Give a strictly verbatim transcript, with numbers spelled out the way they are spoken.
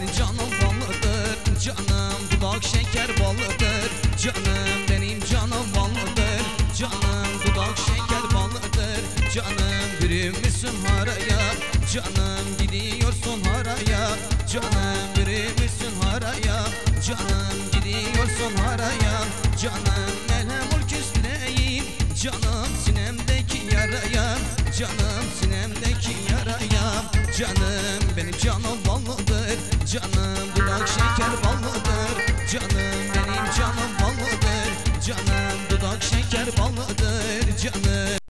benim canım ballıdır. Canım dudak şeker ballıdır. Canım benim canım ballıdır. Canım dudak şeker ballıdır. Canım yürümüşsün haraya. Canım gidiyorsun haraya. Canım yürümüşsün haraya. Canım gidiyorsun haraya. Canım melhem ol küstüreyim. Canım sinemdeki yaraya. Canım sinemdeki yaraya. Canım benim canım ballıdır. Canım dudak şeker ballıdır. Canım benim canım ballıdır. Canım dudak şeker ballıdır. Canım